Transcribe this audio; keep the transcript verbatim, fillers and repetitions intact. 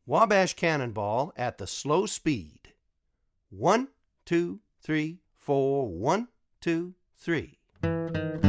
Wabash Cannonball at the slow speed. One, two, three, four, one, two, three.